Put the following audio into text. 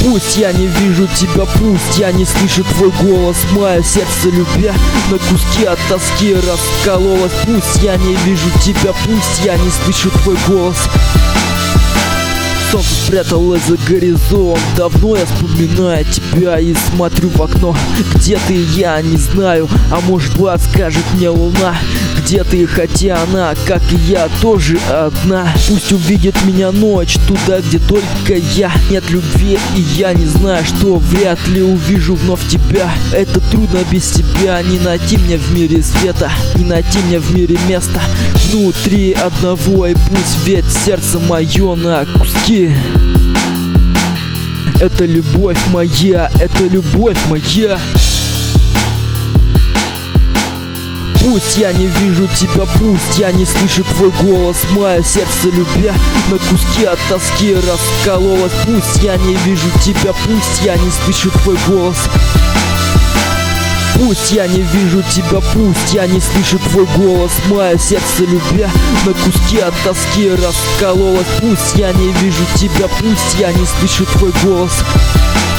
Пусть я не вижу тебя, пусть я не слышу твой голос. Мое сердце любя на куски от тоски раскололось. Пусть я не вижу тебя, пусть я не слышу твой голос. Солнце спряталось за горизонт. Давно я вспоминаю тебя и смотрю в окно. Где ты, я не знаю, а может подскажет мне луна. Где ты, хотя она, как и я, тоже одна. Пусть увидит меня ночь туда, где только я. Нет любви, и я не знаю, что вряд ли увижу вновь тебя. Это трудно без тебя, не найти мне в мире света, не найти мне в мире места внутри одного. И пусть ведь сердце мое на куски. Это любовь моя, это любовь моя. Пусть я не вижу тебя, пусть я не слышу твой голос. Мое сердце любя на куски от тоски раскололось. Пусть я не вижу тебя, пусть я не слышу твой голос. Пусть я не вижу тебя, пусть я не слышу твой голос. Мое сердце любя на куски от тоски раскололось. Пусть я не вижу тебя, пусть я не слышу твой голос.